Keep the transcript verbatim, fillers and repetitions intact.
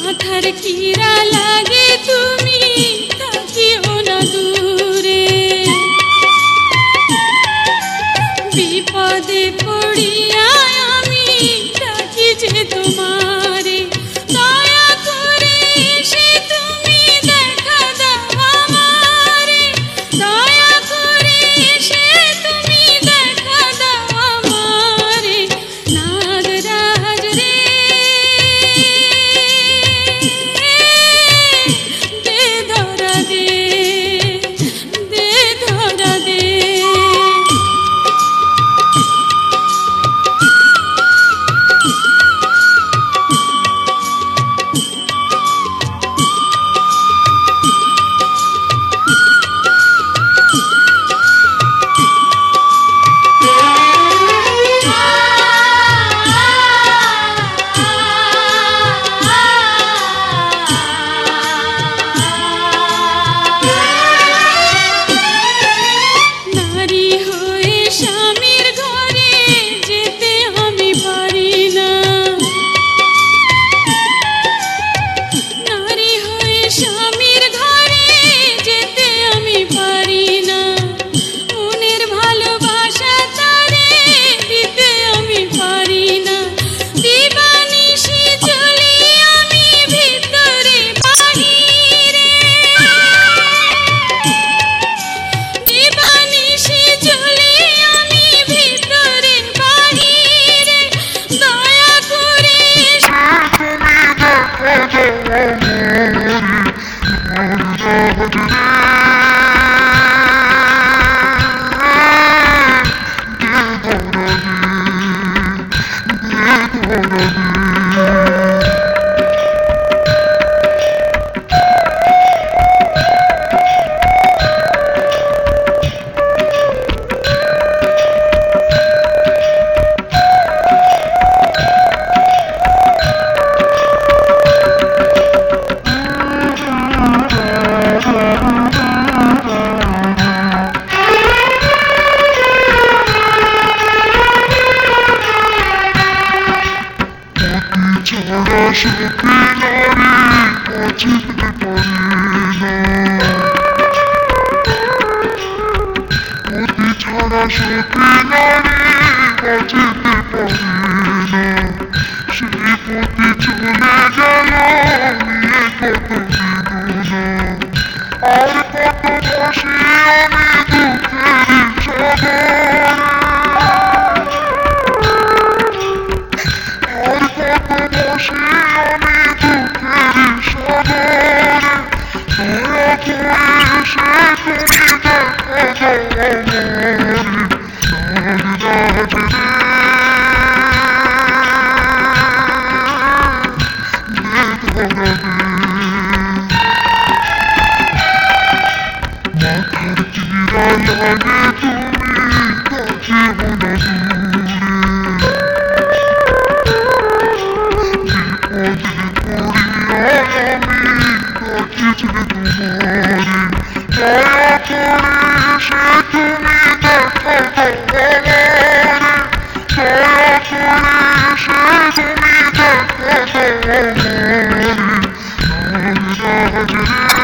মাথার কিরা লাগে তুমি থাকিও না দূরে বিপদে পড়িয়া আমি ডাকি যে তোমারে দয়া করে এসে তুমি দেখা দাও আমারে দয়া করে এসে তুমি দেখা দাও আমারে নাগরাজ রে দে ধরা দে দে ধরা দে নারী হয়ে স্বামীর ঘরে যেতে আমি পারি না নারী হয়ে স্বামীর ঘরে যেতে আমি পারি না মনের ভালোবাসা তারে দিতে আমি পারি না দিবানিশি চলি আমি ভিতরে বাহিরে দিবানিশি চলি আমি ভিতরে বাহিরে দয়া করে ছাড়া সুখী নারী বাঁচিতে পারি না পতি ছাড়া সুখী নারী বাঁচিতে পারি না সেই পতি চলে গেল নিয়ে কত বেদনা আর কত বসে আমি দুঃখের সাগরে আর কত বসে আমি দুঃখের সাগরে দয়া করে এসে তুমি দেখা দাও আমারে নাগরাজ রে দে ধরা দে মাথার কিরা লাগে তুমি থাকিও না দূরে বিপদে পড়িয়া আমি ডাকি যে তোমারে দয়া করে এসে তুমি দেখা দাও আমারে দয়া করে এসে তুমি দেখা দাও আমারে নাগরাজ রে